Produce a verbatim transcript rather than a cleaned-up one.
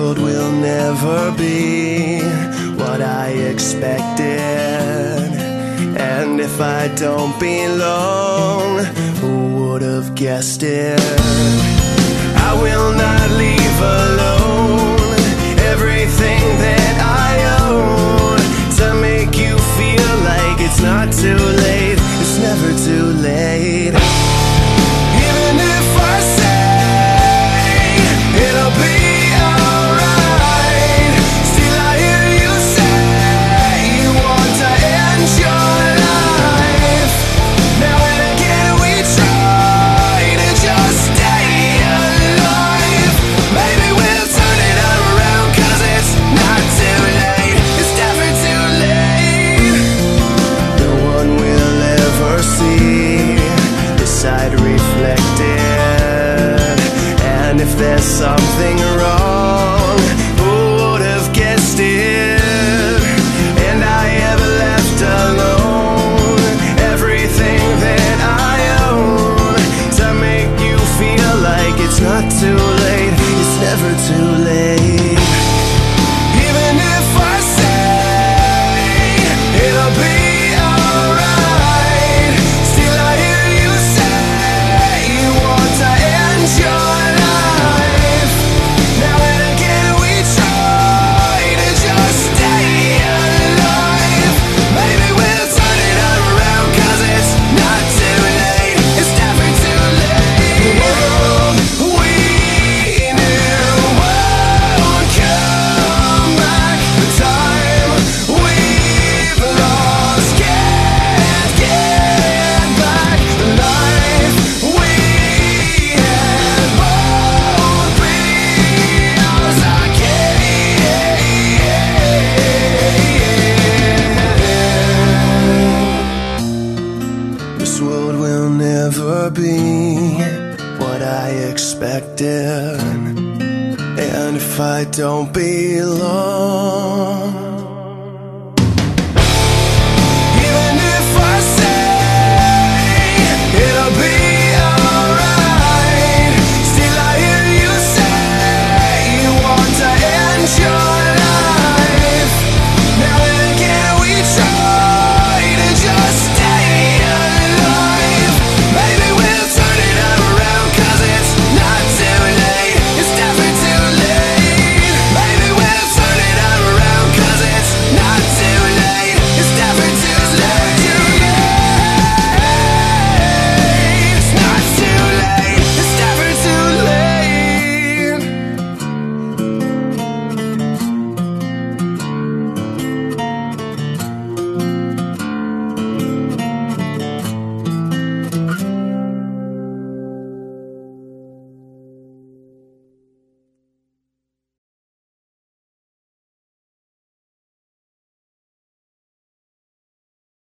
world will never be what I expected. And if I don't belong, who would have guessed it? I will not leave alone everything that I own to make you feel like it's not too late. It's never too late. Even if I say it'll be alright, still I hear you say you want to end your life. Now and again we try to just stay alive. Maybe we'll turn it around, cause it's not too late. It's never too late. No one will ever see this side reflected. And if there's something wrong, who would have guessed it? And I have left alone everything that I own to make you feel like it's not too late. It's never too late. Even if I say it'll be alright, still I hear you say you want to end your life. Now and again we try to just stay alive. Maybe we'll turn it around, cause it's not too late. It's never too late. The world we knew won't come back. The time we've lost can't get back. The life we had won't be ours again. This world will never be what I expected. And if I don't belong, even if I say it'll be